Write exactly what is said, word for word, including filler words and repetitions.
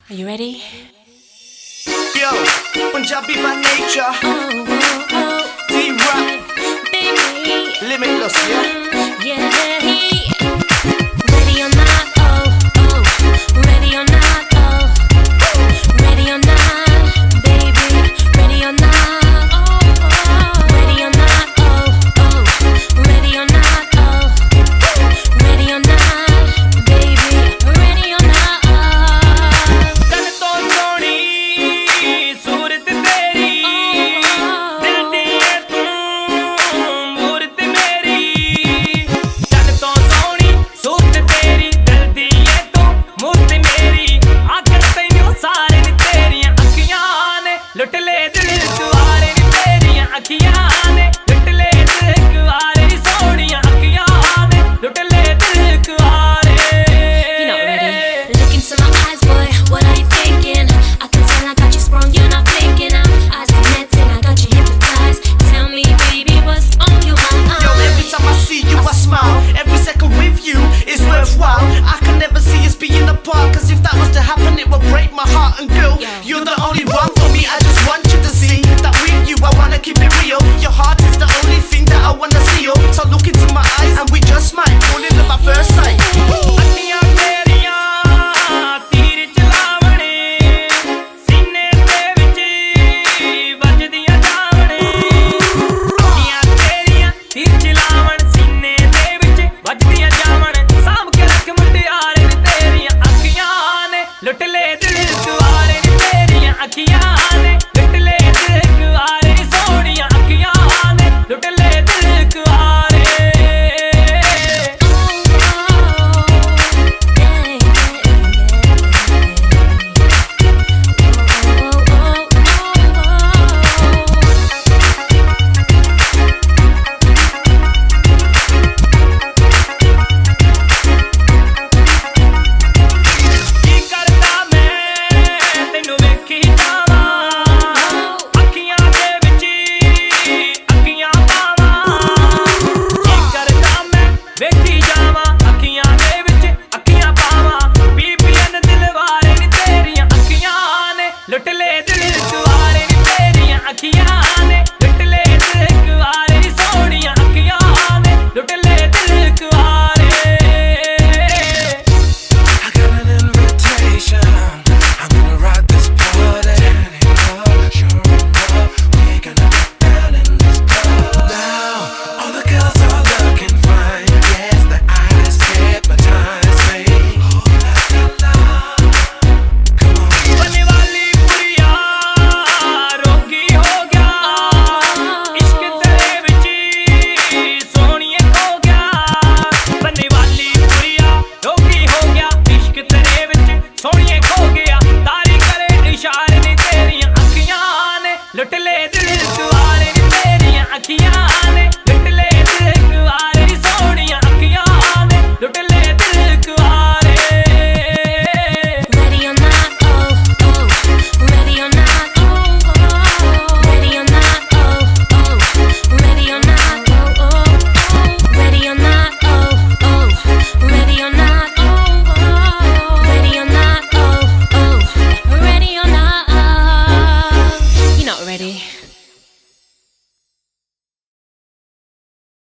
Are you ready? Yo, Punjabi by nature. Oh, oh, oh. D-Rock, Baby. Limitless, yeah? Yeah. Ready or not, oh, oh. Ready or not, oh. Ready or not, baby. Ready or not, oh, oh. Ready or not, oh, oh. Ready or not, oh. Ready or not, baby. Ready or not, तन तो सोनी सूरत तेरी दिल दी है तू मूरत मेरी तन तो सोनी सूरत तेरी दिल दी है तू मूरत मेरी आकर तैनू सारे नी तेरियां अखियां ने लुट ले दिल दुआरे नी तेरियां अखियां ने लुट ले दिल दुआरे नी सोनियां अखियां ने लुट ले दिल दुआरे You're not ready. Look into my eyes, boy. What are you thinking? I can tell I got you sprung. You're not blinking. Our eyes connecting. I got you hypnotized. Tell me, baby, what's on your mind? Yo, every time I see you, I smile. Every second with you is worthwhile. I can never see us being apart, cause if that was to happen, it would break my heart. And girl, you're the only one for me. I just want you to see that with you, I wanna keep it real. Your heart is the only thing that I wanna see. Oh, so look into my eyes, and we just might fall in love at first sight. ਅੱਖੀਆਂ ਤੇਰੀਆਂ ਤੀਰ ਚਲਾਵਣੇ ਸੀਨੇ ਦੇ ਵਿੱਚ ਵੱਜਦੀਆਂ ਜਾਵਣੇ ਅੱਖੀਆਂ ਤੇਰੀਆਂ ਤੀਰ ਚਲਾਵਣ ਸੀਨੇ ਦੇ ਵਿੱਚ ਵੱਜਦੀਆਂ ਜਾਵਣ ਸਾਂਭ ਕੇ ਰੱਖ ਮੁੰਡਿਆਰੇ ਨੀ ਤੇਰੀਆਂ ਅੱਖੀਆਂ ਨੇ ਲੁੱਟ ਲੈ